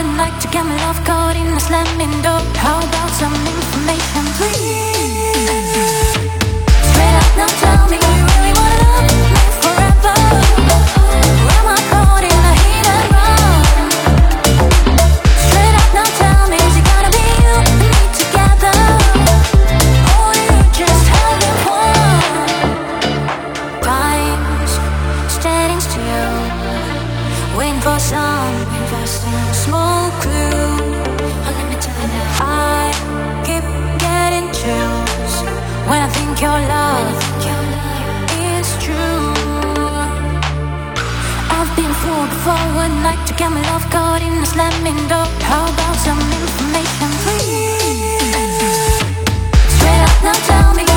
forward night to get my love caught in the slamming door. How about some information, please? Straight up now, tell me, do you really wanna love me forever? Or am I caught in a hit and run? Straight up now, tell me, is it gonna be you and me together? Or you just having fun? Time's standing still, waiting for some small clue. I keep getting chills when I think your love is true. I've been fooled before one night to get my love caught in the slamming door. How about some information, please? Straight up now, tell me.